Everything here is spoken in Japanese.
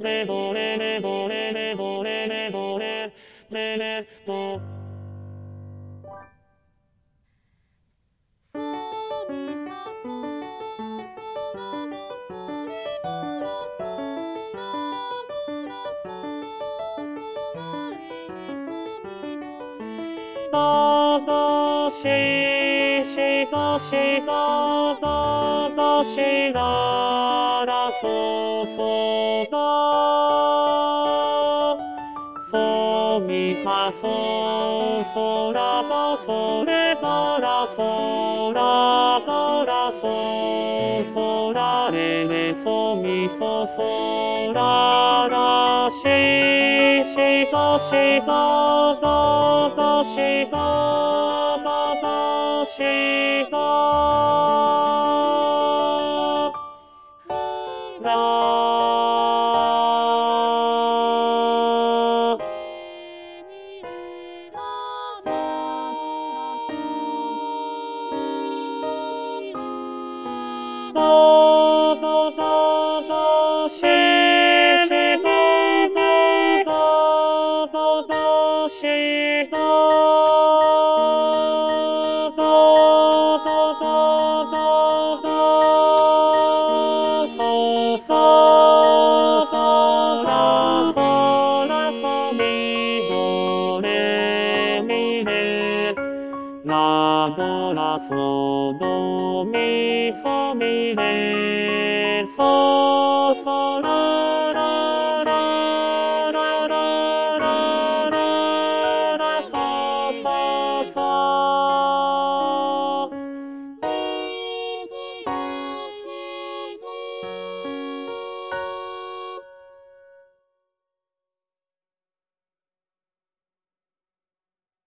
レドレレドレレドレレドレレレドドドシシドシドドドシララソソドソミファソソラドソレドラソラドラソソラレレソミソソララシシドシドドドシドドドシドドドドドシシドドドドドシドドドドドドソソソラソラソミドレミレラドラソドミソミレ